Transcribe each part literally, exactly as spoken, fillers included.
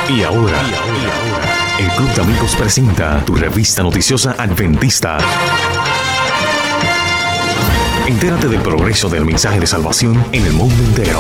Y ahora, el Club de Amigos presenta tu revista noticiosa adventista. Entérate del progreso del mensaje de salvación en el mundo entero.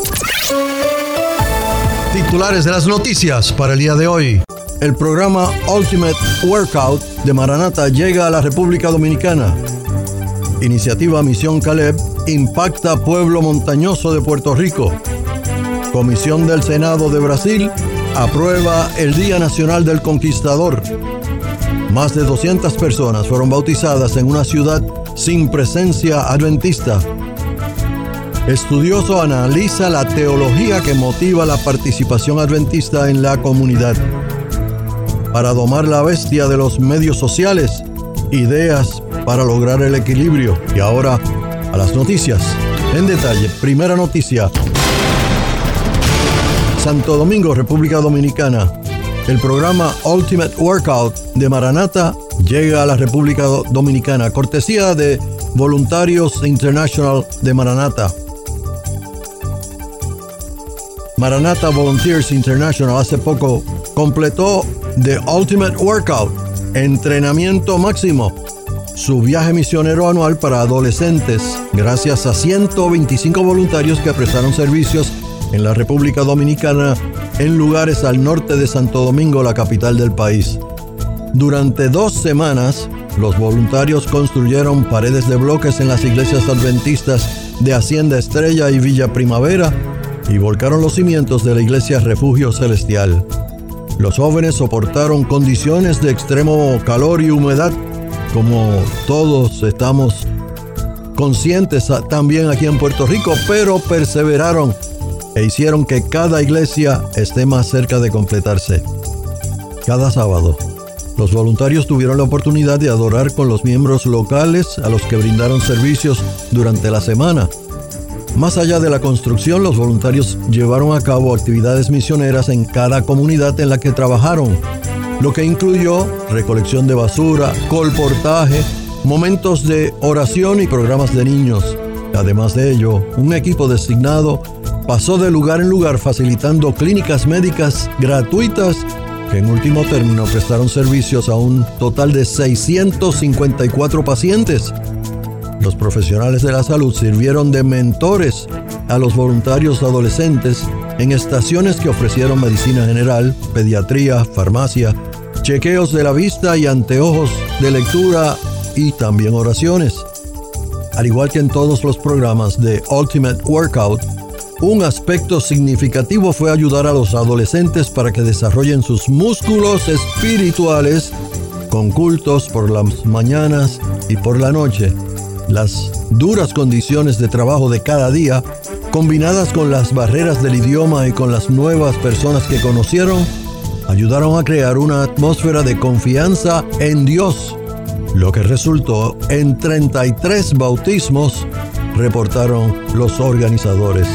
Titulares de las noticias para el día de hoy. El programa Ultimate Workout de Maranata llega a la República Dominicana. Iniciativa Misión Caleb impacta pueblo montañoso de Puerto Rico. Comisión del Senado de Brasil aprueba el Día Nacional del Conquistador. Más de doscientas personas fueron bautizadas en una ciudad sin presencia adventista. Estudioso analiza la teología que motiva la participación adventista en la comunidad. Para domar la bestia de los medios sociales, ideas para lograr el equilibrio. Y ahora a las noticias en detalle. Primera noticia. Santo Domingo, República Dominicana. El programa Ultimate Workout de Maranata llega a la República Dominicana, cortesía de Voluntarios International de Maranata. Maranata Volunteers International hace poco completó The Ultimate Workout, entrenamiento máximo, su viaje misionero anual para adolescentes, gracias a ciento veinticinco voluntarios que prestaron servicios en la República Dominicana en lugares al norte de Santo Domingo, la capital del país. Durante dos semanas, los voluntarios construyeron paredes de bloques en las iglesias adventistas de Hacienda Estrella y Villa Primavera y volcaron los cimientos de la iglesia Refugio Celestial. Los jóvenes soportaron condiciones de extremo calor y humedad, como todos estamos conscientes también aquí en Puerto Rico, pero perseveraron e hicieron que cada iglesia esté más cerca de completarse. Cada sábado, los voluntarios tuvieron la oportunidad de adorar con los miembros locales a los que brindaron servicios durante la semana. Más allá de la construcción, los voluntarios llevaron a cabo actividades misioneras en cada comunidad en la que trabajaron, lo que incluyó recolección de basura, colportaje, momentos de oración y programas de niños. Además de ello, un equipo designado pasó de lugar en lugar facilitando clínicas médicas gratuitas que en último término prestaron servicios a un total de seiscientos cincuenta y cuatro pacientes. Los profesionales de la salud sirvieron de mentores a los voluntarios adolescentes en estaciones que ofrecieron medicina general, pediatría, farmacia, chequeos de la vista y anteojos de lectura y también oraciones. Al igual que en todos los programas de Ultimate Workout, un aspecto significativo fue ayudar a los adolescentes para que desarrollen sus músculos espirituales con cultos por las mañanas y por la noche. Las duras condiciones de trabajo de cada día, combinadas con las barreras del idioma y con las nuevas personas que conocieron, ayudaron a crear una atmósfera de confianza en Dios, lo que resultó en treinta y tres bautismos, reportaron los organizadores.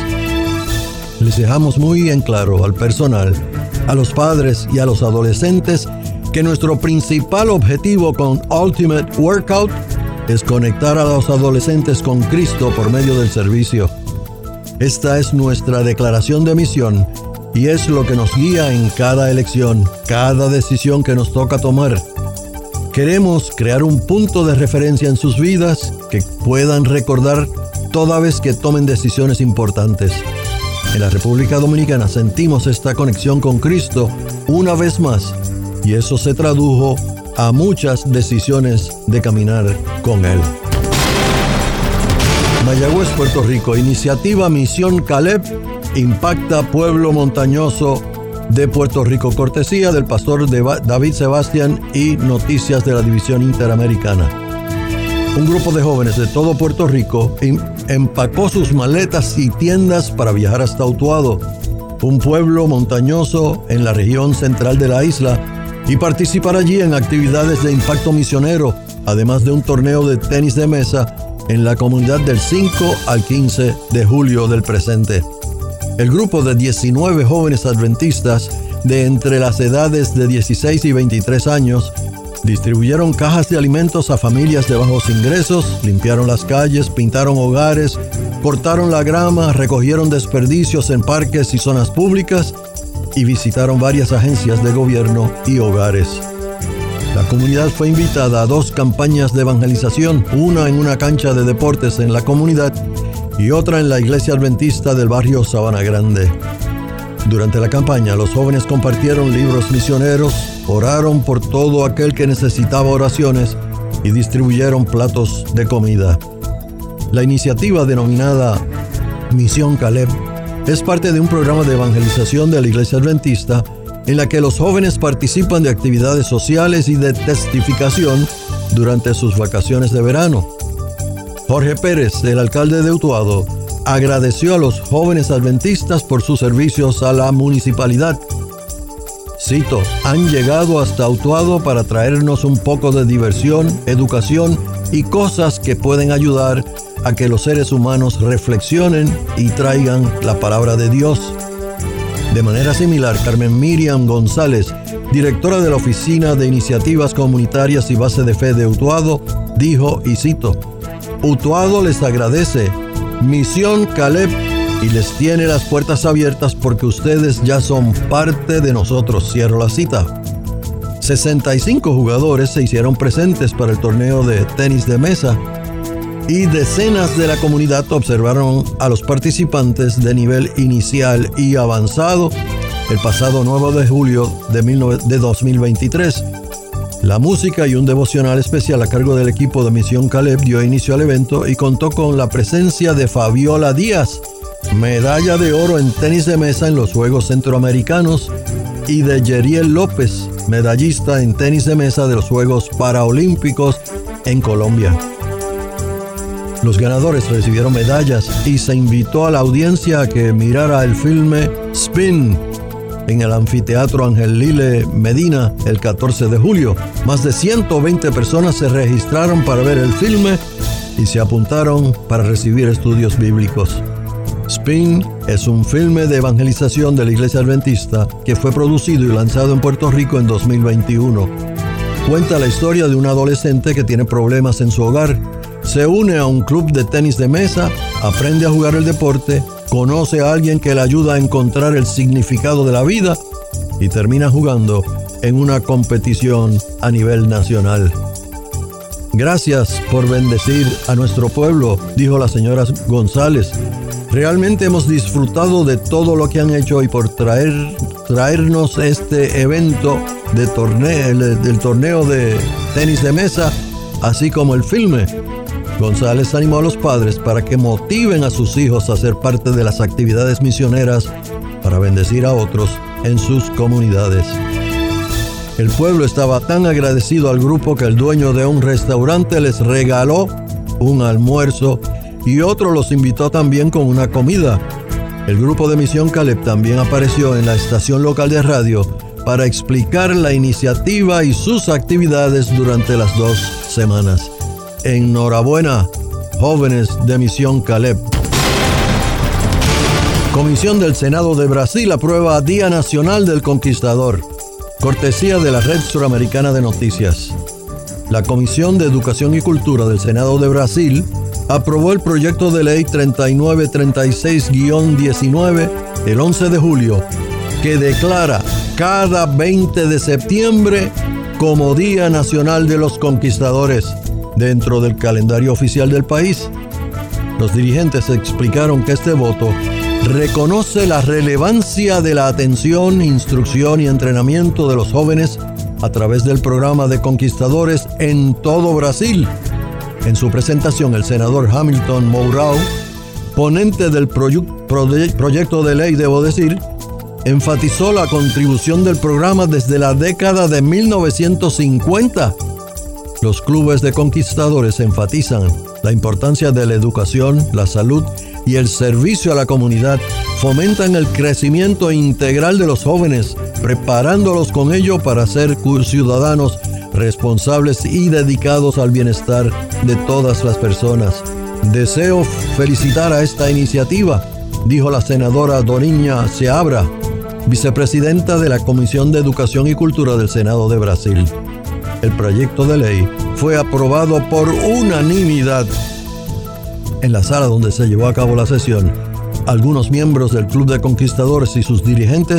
Les dejamos muy en claro al personal, a los padres y a los adolescentes que nuestro principal objetivo con Ultimate Workout es conectar a los adolescentes con Cristo por medio del servicio. Esta es nuestra declaración de misión y es lo que nos guía en cada elección, cada decisión que nos toca tomar. Queremos crear un punto de referencia en sus vidas que puedan recordar toda vez que tomen decisiones importantes. En la República Dominicana sentimos esta conexión con Cristo una vez más y eso se tradujo a muchas decisiones de caminar con Él. Mayagüez, Puerto Rico. Iniciativa Misión Caleb impacta pueblo montañoso de Puerto Rico. Cortesía del pastor David Sebastián y Noticias de la División Interamericana. Un grupo de jóvenes de todo Puerto Rico empacó sus maletas y tiendas para viajar hasta Utuado, un pueblo montañoso en la región central de la isla, y participar allí en actividades de impacto misionero, además de un torneo de tenis de mesa en la comunidad del cinco al quince de julio del presente. El grupo de diecinueve jóvenes adventistas de entre las edades de dieciséis y veintitrés años distribuyeron cajas de alimentos a familias de bajos ingresos, limpiaron las calles, pintaron hogares, cortaron la grama, recogieron desperdicios en parques y zonas públicas y visitaron varias agencias de gobierno y hogares. La comunidad fue invitada a dos campañas de evangelización, una en una cancha de deportes en la comunidad y otra en la iglesia adventista del barrio Sabana Grande. Durante la campaña, los jóvenes compartieron libros misioneros, oraron por todo aquel que necesitaba oraciones y distribuyeron platos de comida. La iniciativa denominada Misión Caleb es parte de un programa de evangelización de la iglesia adventista en la que los jóvenes participan de actividades sociales y de testificación durante sus vacaciones de verano. Jorge Pérez, el alcalde de Utuado, agradeció a los jóvenes adventistas por sus servicios a la municipalidad. Cito, han llegado hasta Utuado para traernos un poco de diversión, educación y cosas que pueden ayudar a que los seres humanos reflexionen y traigan la palabra de Dios. De manera similar, Carmen Miriam González, directora de la Oficina de Iniciativas Comunitarias y Base de Fe de Utuado, dijo, y cito, Utuado les agradece, Misión Caleb, y les tiene las puertas abiertas porque ustedes ya son parte de nosotros. Cierro la cita. sesenta y cinco jugadores se hicieron presentes para el torneo de tenis de mesa y decenas de la comunidad observaron a los participantes de nivel inicial y avanzado el pasado nueve de julio de dos mil veintitrés. La música y un devocional especial a cargo del equipo de Misión Caleb dio inicio al evento y contó con la presencia de Fabiola Díaz, medalla de oro en tenis de mesa en los Juegos Centroamericanos, y de Yeriel López, medallista en tenis de mesa de los Juegos Paraolímpicos en Colombia. Los ganadores recibieron medallas y se invitó a la audiencia a que mirara el filme Spin en el Anfiteatro Ángel Lile Medina el catorce de julio. Más de ciento veinte personas se registraron para ver el filme y se apuntaron para recibir estudios bíblicos. Spin es un filme de evangelización de la Iglesia Adventista que fue producido y lanzado en Puerto Rico en dos mil veintiuno. Cuenta la historia de un adolescente que tiene problemas en su hogar. Se une a un club de tenis de mesa, aprende a jugar el deporte, conoce a alguien que le ayuda a encontrar el significado de la vida y termina jugando en una competición a nivel nacional. Gracias por bendecir a nuestro pueblo, dijo la señora González. Realmente hemos disfrutado de todo lo que han hecho y por traer, traernos este evento de torneo, el, del torneo de tenis de mesa, así como el filme. González animó a los padres para que motiven a sus hijos a ser parte de las actividades misioneras para bendecir a otros en sus comunidades. El pueblo estaba tan agradecido al grupo que el dueño de un restaurante les regaló un almuerzo y otro los invitó también con una comida. El grupo de Misión Caleb también apareció en la estación local de radio para explicar la iniciativa y sus actividades durante las dos semanas. Enhorabuena, jóvenes de Misión Caleb. Comisión del Senado de Brasil aprueba Día Nacional del Conquistador. Cortesía de la Red Suramericana de Noticias. La Comisión de Educación y Cultura del Senado de Brasil aprobó el proyecto de ley treinta y nueve treinta y seis guión diecinueve el once de julio, que declara cada veinte de septiembre como Día Nacional de los Conquistadores dentro del calendario oficial del país. Los dirigentes explicaron que este voto reconoce la relevancia de la atención, instrucción y entrenamiento de los jóvenes a través del programa de conquistadores en todo Brasil. En su presentación, el senador Hamilton Mourão, ponente del proye- proye- proyecto de ley, debo decir, enfatizó la contribución del programa desde la década de mil novecientos cincuenta. Los clubes de conquistadores enfatizan la importancia de la educación, la salud y el servicio a la comunidad. Fomentan el crecimiento integral de los jóvenes, preparándolos con ello para ser ciudadanos responsables y dedicados al bienestar de todas las personas. Deseo felicitar a esta iniciativa, dijo la senadora Doriña Seabra, vicepresidenta de la Comisión de Educación y Cultura del Senado de Brasil. El proyecto de ley fue aprobado por unanimidad. En la sala donde se llevó a cabo la sesión, algunos miembros del Club de Conquistadores y sus dirigentes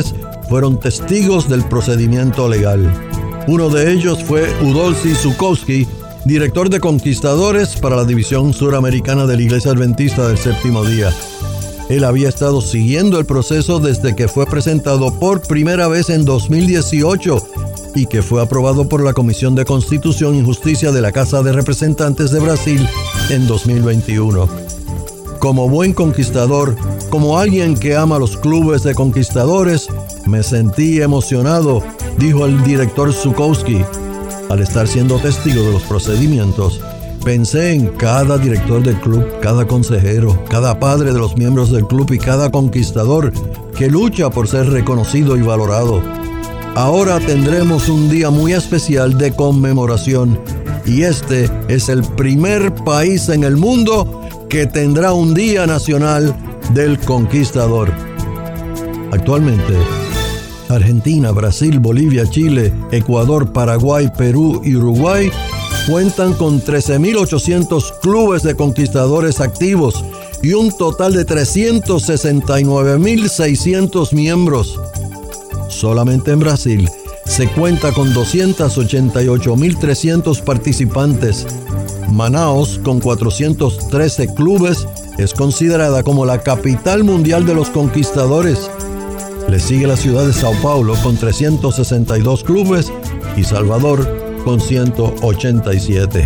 fueron testigos del procedimiento legal. Uno de ellos fue Udolsi Zukowski, director de Conquistadores para la División Suramericana de la Iglesia Adventista del Séptimo Día. Él había estado siguiendo el proceso desde que fue presentado por primera vez en dos mil dieciocho y que fue aprobado por la Comisión de Constitución y Justicia de la Casa de Representantes de Brasil en dos mil veintiuno. Como buen conquistador, como alguien que ama los clubes de conquistadores, me sentí emocionado, dijo el director Zukowski. Al estar siendo testigo de los procedimientos, pensé en cada director del club, cada consejero, cada padre de los miembros del club y cada conquistador que lucha por ser reconocido y valorado. Ahora tendremos un día muy especial de conmemoración y este es el primer país en el mundo que tendrá un Día Nacional del Conquistador. Actualmente, Argentina, Brasil, Bolivia, Chile, Ecuador, Paraguay, Perú y Uruguay cuentan con trece mil ochocientos clubes de conquistadores activos y un total de trescientos sesenta y nueve mil seiscientos miembros. Solamente en Brasil se cuenta con doscientos ochenta y ocho mil trescientos participantes. Manaos, con cuatrocientos trece clubes, es considerada como la capital mundial de los conquistadores. Le sigue la ciudad de Sao Paulo con trescientos sesenta y dos clubes y Salvador con ciento ochenta y siete.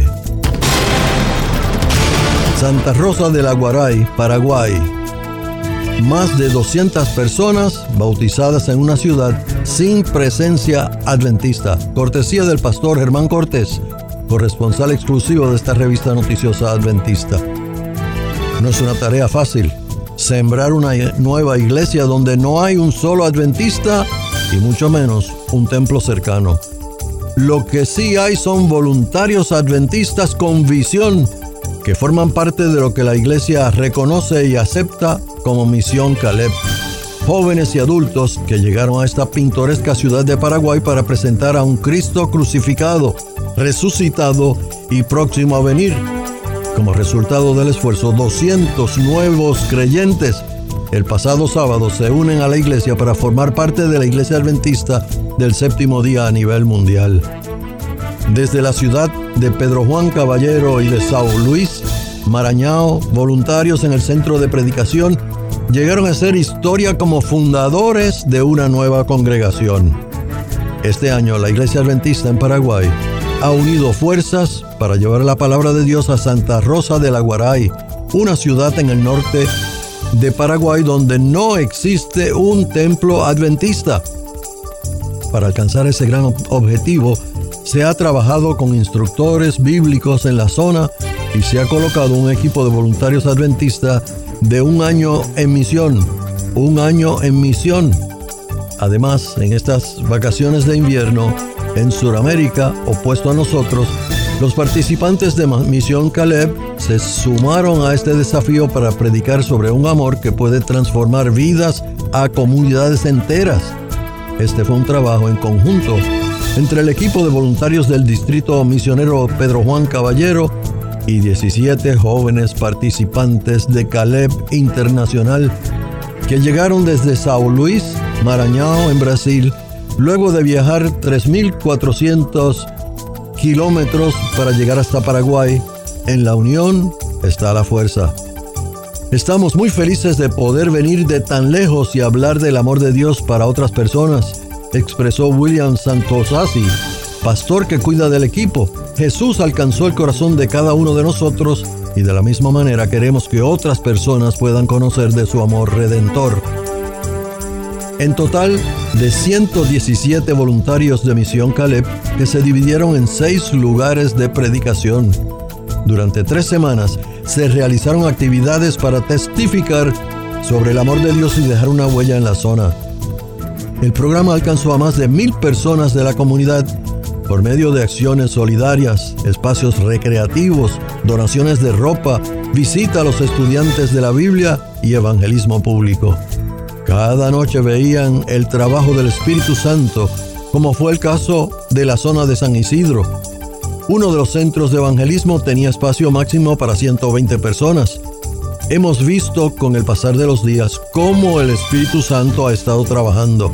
Santa Rosa del Aguaray, Paraguay. Más de doscientas personas bautizadas en una ciudad sin presencia adventista. Cortesía del pastor Germán Cortés, corresponsal exclusivo de esta revista noticiosa adventista. No es una tarea fácil sembrar una nueva iglesia donde no hay un solo adventista y mucho menos un templo cercano. Lo que sí hay son voluntarios adventistas con visión que forman parte de lo que la iglesia reconoce y acepta como Misión Caleb. Jóvenes y adultos que llegaron a esta pintoresca ciudad de Paraguay para presentar a un Cristo crucificado, resucitado y próximo a venir. Como resultado del esfuerzo, doscientos nuevos creyentes el pasado sábado se unen a la iglesia para formar parte de la Iglesia Adventista del Séptimo Día a nivel mundial. Desde la ciudad de Pedro Juan Caballero y de São Luís, Maranhão, voluntarios en el centro de predicación llegaron a hacer historia como fundadores de una nueva congregación. Este año la Iglesia Adventista en Paraguay ha unido fuerzas para llevar la palabra de Dios a Santa Rosa del Aguaray, una ciudad en el norte de Paraguay donde no existe un templo adventista. Para alcanzar ese gran objetivo, se ha trabajado con instructores bíblicos en la zona y se ha colocado un equipo de voluntarios adventistas de un año en misión, un año en misión. Además, en estas vacaciones de invierno, en Sudamérica, opuesto a nosotros, los participantes de Misión Caleb se sumaron a este desafío para predicar sobre un amor que puede transformar vidas a comunidades enteras. Este fue un trabajo en conjunto entre el equipo de voluntarios del Distrito Misionero Pedro Juan Caballero y diecisiete jóvenes participantes de Caleb Internacional que llegaron desde São Luís, Maranhão, en Brasil, luego de viajar tres mil cuatrocientos kilómetros para llegar hasta Paraguay. En la unión está la fuerza. Estamos muy felices de poder venir de tan lejos y hablar del amor de Dios para otras personas, expresó William Santosasi, pastor que cuida del equipo. Jesús alcanzó el corazón de cada uno de nosotros y de la misma manera queremos que otras personas puedan conocer de su amor redentor. En total, de ciento diecisiete voluntarios de Misión Caleb que se dividieron en seis lugares de predicación. Durante tres semanas se realizaron actividades para testificar sobre el amor de Dios y dejar una huella en la zona. El programa alcanzó a más de mil personas de la comunidad por medio de acciones solidarias, espacios recreativos, donaciones de ropa, visita a los estudiantes de la Biblia y evangelismo público. Cada noche veían el trabajo del Espíritu Santo, como fue el caso de la zona de San Isidro. Uno de los centros de evangelismo tenía espacio máximo para ciento veinte personas. Hemos visto con el pasar de los días cómo el Espíritu Santo ha estado trabajando.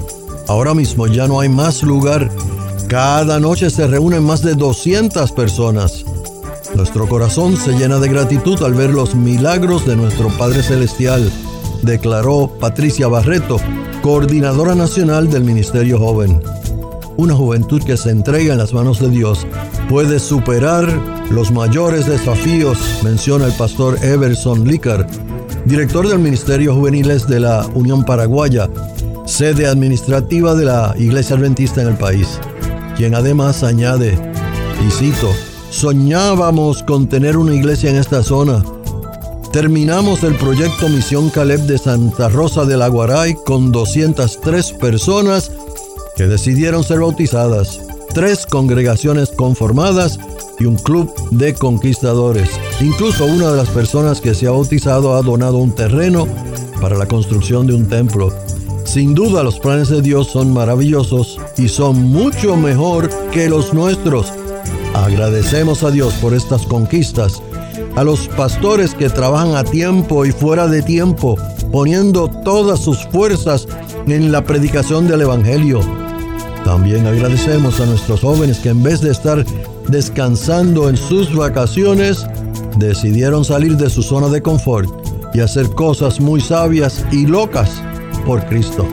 Ahora mismo ya no hay más lugar. Cada noche se reúnen más de doscientas personas. Nuestro corazón se llena de gratitud al ver los milagros de nuestro Padre Celestial, declaró Patricia Barreto, coordinadora nacional del Ministerio Joven. Una juventud que se entrega en las manos de Dios puede superar los mayores desafíos, menciona el pastor Everson Lícar, director del Ministerio Juveniles de la Unión Paraguaya, sede administrativa de la Iglesia Adventista en el país, quien además añade, y cito, soñábamos con tener una iglesia en esta zona. Terminamos el proyecto Misión Caleb de Santa Rosa del Aguaray con doscientas tres personas que decidieron ser bautizadas, tres congregaciones conformadas y un club de conquistadores. Incluso una de las personas que se ha bautizado ha donado un terreno para la construcción de un templo. Sin duda los planes de Dios son maravillosos y son mucho mejor que los nuestros. Agradecemos a Dios por estas conquistas, a los pastores que trabajan a tiempo y fuera de tiempo, poniendo todas sus fuerzas en la predicación del Evangelio. También agradecemos a nuestros jóvenes que en vez de estar descansando en sus vacaciones, decidieron salir de su zona de confort y hacer cosas muy sabias y locas por Cristo.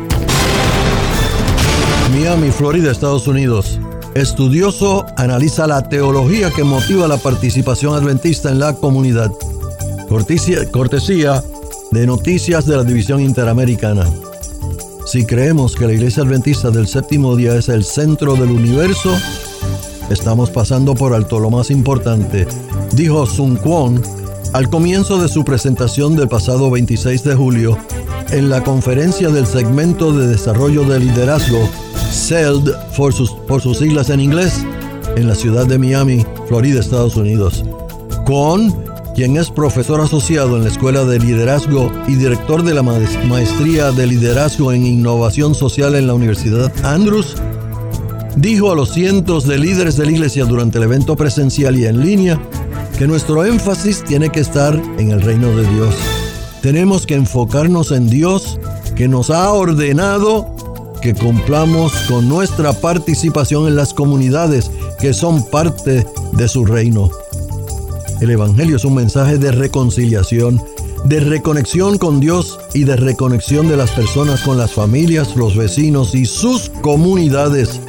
Miami, Florida, Estados Unidos. Estudioso analiza la teología que motiva la participación adventista en la comunidad. Cortesía, cortesía de Noticias de la División Interamericana. Si creemos que la Iglesia Adventista del Séptimo Día es el centro del universo, estamos pasando por alto lo más importante, dijo Sun Kwon al comienzo de su presentación del pasado veintiséis de julio en la conferencia del segmento de desarrollo de liderazgo S E L D por sus, por sus siglas en inglés, en la ciudad de Miami, Florida, Estados Unidos. Kwon, quien es profesor asociado en la Escuela de Liderazgo y director de la Maestría de Liderazgo en Innovación Social en la Universidad Andrews, dijo a los cientos de líderes de la iglesia durante el evento presencial y en línea que nuestro énfasis tiene que estar en el reino de Dios. Tenemos que enfocarnos en Dios, que nos ha ordenado que cumplamos con nuestra participación en las comunidades que son parte de su reino. El Evangelio es un mensaje de reconciliación, de reconexión con Dios y de reconexión de las personas con las familias, los vecinos y sus comunidades.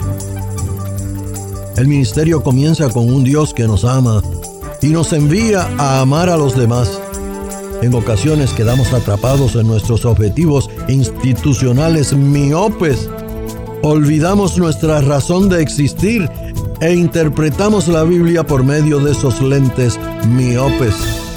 El ministerio comienza con un Dios que nos ama y nos envía a amar a los demás. En ocasiones quedamos atrapados en nuestros objetivos institucionales miopes. Olvidamos nuestra razón de existir e interpretamos la Biblia por medio de esos lentes miopes.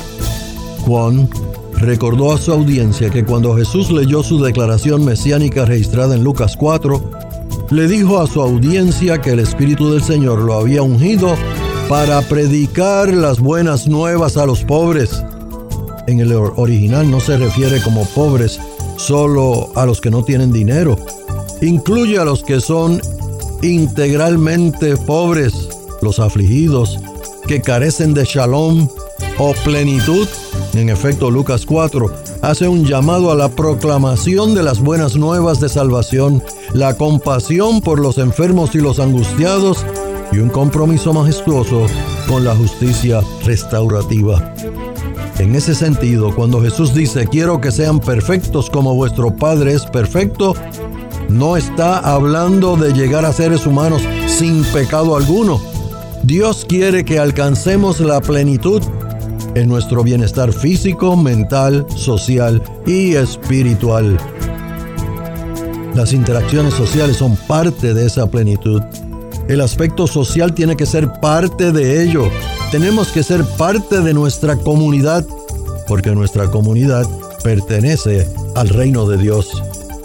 Juan recordó a su audiencia que cuando Jesús leyó su declaración mesiánica registrada en Lucas cuatro, le dijo a su audiencia que el Espíritu del Señor lo había ungido para predicar las buenas nuevas a los pobres. En el original no se refiere como pobres solo a los que no tienen dinero. Incluye a los que son integralmente pobres, los afligidos, que carecen de shalom o plenitud. En efecto, Lucas cuatro hace un llamado a la proclamación de las buenas nuevas de salvación, la compasión por los enfermos y los angustiados y un compromiso majestuoso con la justicia restaurativa. En ese sentido, cuando Jesús dice, quiero que sean perfectos como vuestro Padre es perfecto, no está hablando de llegar a seres humanos sin pecado alguno. Dios quiere que alcancemos la plenitud en nuestro bienestar físico, mental, social y espiritual. Las interacciones sociales son parte de esa plenitud. El aspecto social tiene que ser parte de ello. Tenemos que ser parte de nuestra comunidad, porque nuestra comunidad pertenece al reino de Dios.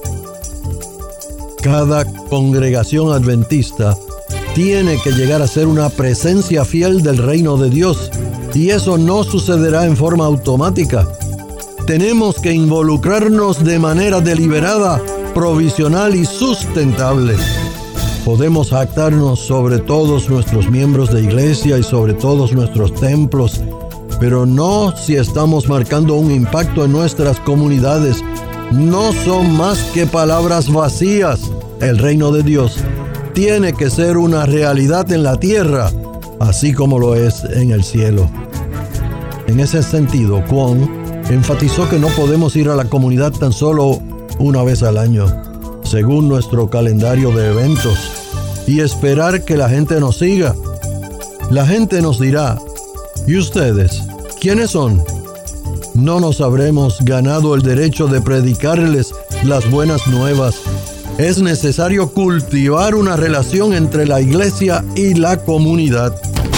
Cada congregación adventista tiene que llegar a ser una presencia fiel del reino de Dios, y eso no sucederá en forma automática. Tenemos que involucrarnos de manera deliberada, provisional y sustentable. Podemos jactarnos sobre todos nuestros miembros de iglesia y sobre todos nuestros templos, pero no si estamos marcando un impacto en nuestras comunidades. No son más que palabras vacías. el reino de Dios tiene que ser una realidad en la tierra, así como lo es en el cielo. En ese sentido, Kwon enfatizó que no podemos ir a la comunidad tan solo una vez al año, según nuestro calendario de eventos, y esperar que la gente nos siga. La gente nos dirá: ¿y ustedes? ¿Quiénes son? No nos habremos ganado el derecho de predicarles las buenas nuevas. Es necesario cultivar una relación entre la iglesia y la comunidad.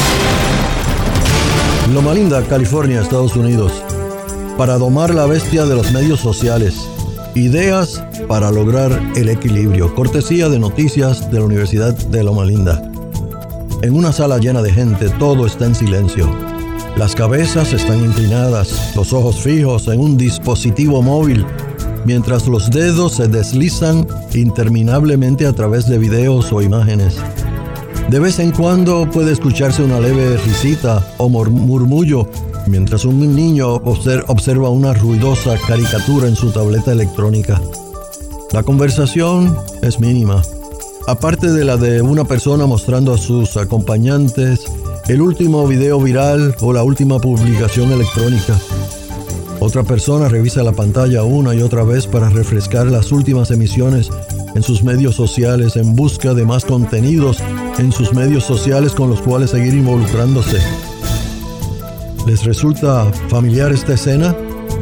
Loma Linda, California, Estados Unidos. Para domar la bestia de los medios sociales. Ideas para lograr el equilibrio. Cortesía de noticias de la Universidad de Loma Linda. En una sala llena de gente, todo está en silencio. Las cabezas están inclinadas, los ojos fijos en un dispositivo móvil, mientras los dedos se deslizan interminablemente a través de videos o imágenes. De vez en cuando puede escucharse una leve risita o murmullo, mientras un niño observa una ruidosa caricatura en su tableta electrónica. La conversación es mínima, aparte de la de una persona mostrando a sus acompañantes el último video viral o la última publicación electrónica. Otra persona revisa la pantalla una y otra vez para refrescar las últimas emisiones en sus medios sociales en busca de más contenidos en sus medios sociales con los cuales seguir involucrándose. ¿Les resulta familiar esta escena?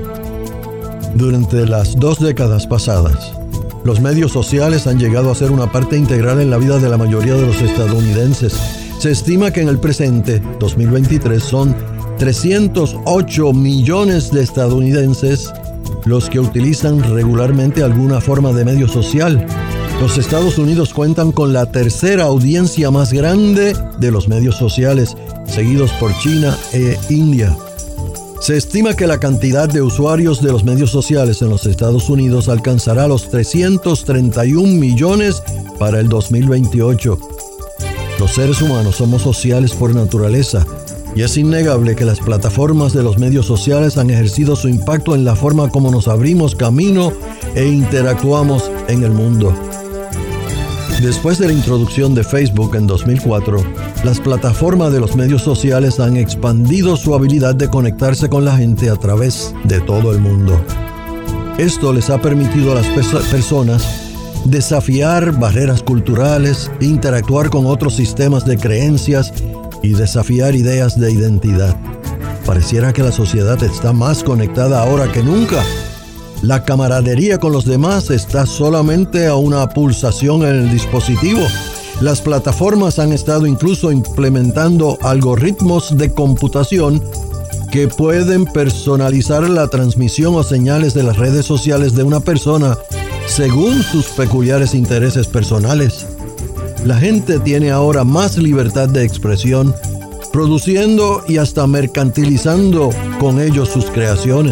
Durante las dos décadas pasadas, los medios sociales han llegado a ser una parte integral en la vida de la mayoría de los estadounidenses. Se estima que en el presente, dos mil veintitrés, son trescientos ocho millones de estadounidenses los que utilizan regularmente alguna forma de medio social. Los Estados Unidos cuentan con la tercera audiencia más grande de los medios sociales, seguidos por China e India. Se estima que la cantidad de usuarios de los medios sociales en los Estados Unidos alcanzará los trescientos treinta y un millones para el dos mil veintiocho. Los seres humanos somos sociales por naturaleza, y es innegable que las plataformas de los medios sociales han ejercido su impacto en la forma como nos abrimos camino e interactuamos en el mundo. Después de la introducción de Facebook en dos mil cuatro, las plataformas de los medios sociales han expandido su habilidad de conectarse con la gente a través de todo el mundo. Esto les ha permitido a las pers- personas desafiar barreras culturales, interactuar con otros sistemas de creencias y desafiar ideas de identidad. Pareciera que la sociedad está más conectada ahora que nunca. La camaradería con los demás está solamente a una pulsación en el dispositivo. Las plataformas han estado incluso implementando algoritmos de computación que pueden personalizar la transmisión o señales de las redes sociales de una persona según sus peculiares intereses personales. La gente tiene ahora más libertad de expresión, produciendo y hasta mercantilizando con ellos sus creaciones.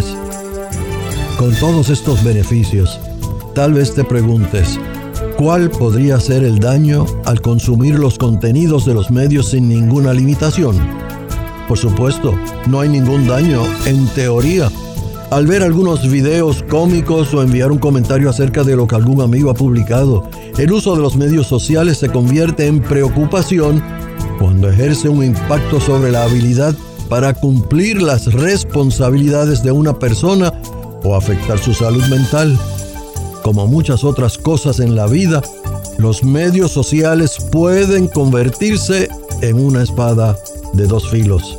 Con todos estos beneficios, tal vez te preguntes, ¿cuál podría ser el daño al consumir los contenidos de los medios sin ninguna limitación? Por supuesto, no hay ningún daño en teoría. Al ver algunos videos cómicos o enviar un comentario acerca de lo que algún amigo ha publicado, el uso de los medios sociales se convierte en preocupación cuando ejerce un impacto sobre la habilidad para cumplir las responsabilidades de una persona o afectar su salud mental. Como muchas otras cosas en la vida, los medios sociales pueden convertirse en una espada de dos filos.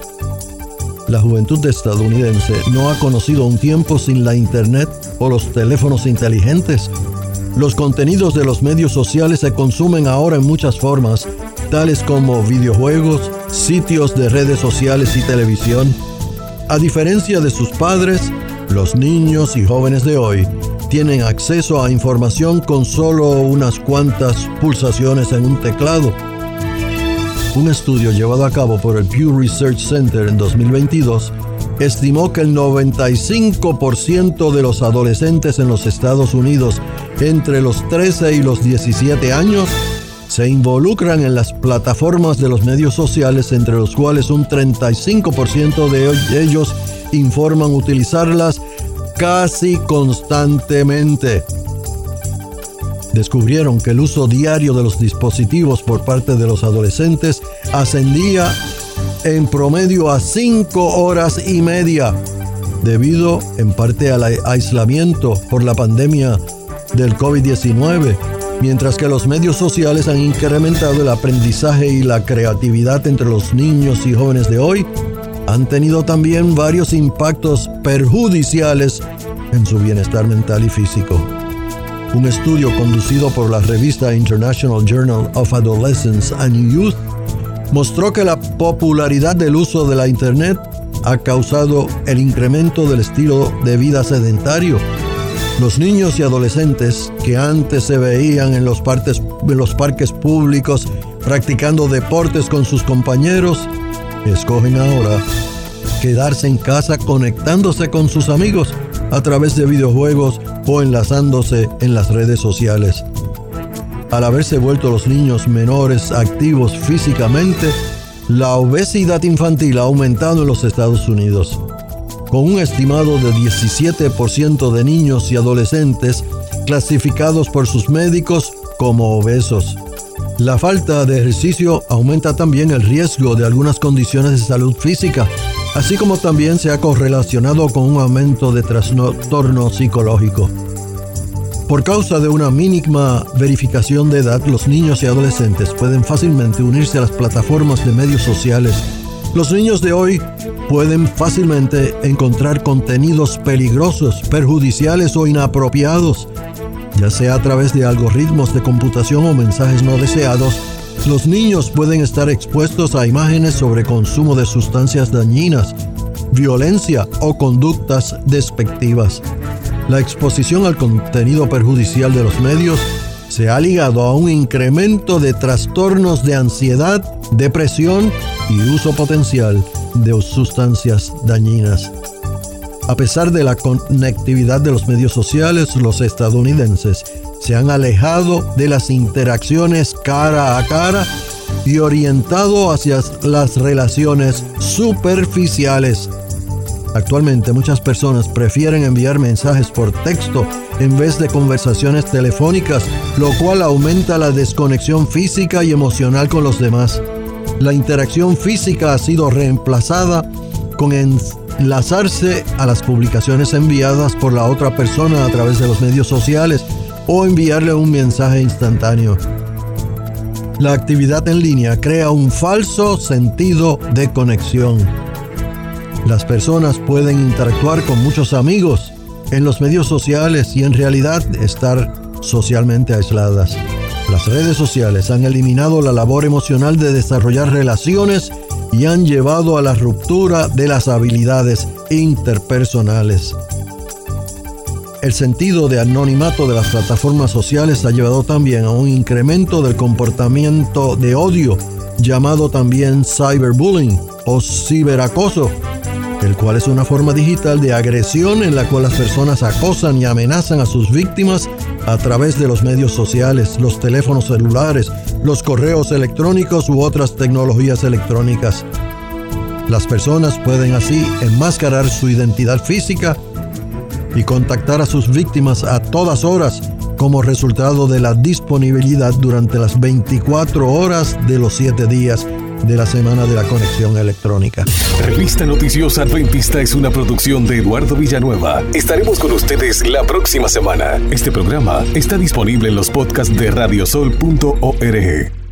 La juventud estadounidense no ha conocido un tiempo sin la internet o los teléfonos inteligentes. Los contenidos de los medios sociales se consumen ahora en muchas formas, tales como videojuegos, sitios de redes sociales y televisión. A diferencia de sus padres, los niños y jóvenes de hoy tienen acceso a información con solo unas cuantas pulsaciones en un teclado. Un estudio llevado a cabo por el Pew Research Center en dos mil veintidós estimó que el noventa y cinco por ciento de los adolescentes en los Estados Unidos entre los trece y los diecisiete años se involucran en las plataformas de los medios sociales, entre los cuales un treinta y cinco por ciento de ellos informan utilizarlas casi constantemente. descubrieron que el uso diario de los dispositivos por parte de los adolescentes ascendía en promedio a cinco horas y media, debido en parte al aislamiento por la pandemia del covid diecinueve, mientras que los medios sociales han incrementado el aprendizaje y la creatividad entre los niños y jóvenes de hoy. Han tenido también varios impactos perjudiciales en su bienestar mental y físico. Un estudio conducido por la revista International Journal of Adolescence and Youth mostró que la popularidad del uso de la Internet ha causado el incremento del estilo de vida sedentario. Los niños y adolescentes que antes se veían en los parques, en los parques públicos practicando deportes con sus compañeros, escogen ahora quedarse en casa conectándose con sus amigos a través de videojuegos o enlazándose en las redes sociales. Al haberse vuelto los niños menores activos físicamente, la obesidad infantil ha aumentado en los Estados Unidos, con un estimado de diecisiete por ciento de niños y adolescentes clasificados por sus médicos como obesos. La falta de ejercicio aumenta también el riesgo de algunas condiciones de salud física, así como también se ha correlacionado con un aumento de trastorno psicológico. Por causa de una mínima verificación de edad, los niños y adolescentes pueden fácilmente unirse a las plataformas de medios sociales. Los niños de hoy pueden fácilmente encontrar contenidos peligrosos, perjudiciales o inapropiados, ya sea a través de algoritmos de computación o mensajes no deseados. Los niños pueden estar expuestos a imágenes sobre consumo de sustancias dañinas, violencia o conductas despectivas. La exposición al contenido perjudicial de los medios se ha ligado a un incremento de trastornos de ansiedad, depresión y uso potencial de sustancias dañinas. A pesar de la conectividad de los medios sociales, los estadounidenses se han alejado de las interacciones cara a cara y orientado hacia las relaciones superficiales. Actualmente muchas personas prefieren enviar mensajes por texto en vez de conversaciones telefónicas, lo cual aumenta la desconexión física y emocional con los demás. La interacción física ha sido reemplazada con enlazarse a las publicaciones enviadas por la otra persona a través de los medios sociales o enviarle un mensaje instantáneo. La actividad en línea crea un falso sentido de conexión. Las personas pueden interactuar con muchos amigos en los medios sociales y en realidad estar socialmente aisladas. Las redes sociales han eliminado la labor emocional de desarrollar relaciones y han llevado a la ruptura de las habilidades interpersonales. El sentido de anonimato de las plataformas sociales ha llevado también a un incremento del comportamiento de odio, llamado también cyberbullying o ciberacoso, el cual es una forma digital de agresión en la cual las personas acosan y amenazan a sus víctimas a través de los medios sociales, los teléfonos celulares, los correos electrónicos u otras tecnologías electrónicas. Las personas pueden así enmascarar su identidad física y contactar a sus víctimas a todas horas como resultado de la disponibilidad durante las veinticuatro horas de los siete días de la semana de la conexión electrónica. Revista Noticiosa Adventista es una producción de Eduardo Villanueva. Estaremos con ustedes la próxima semana. Este programa está disponible en los podcasts de radiosol punto org.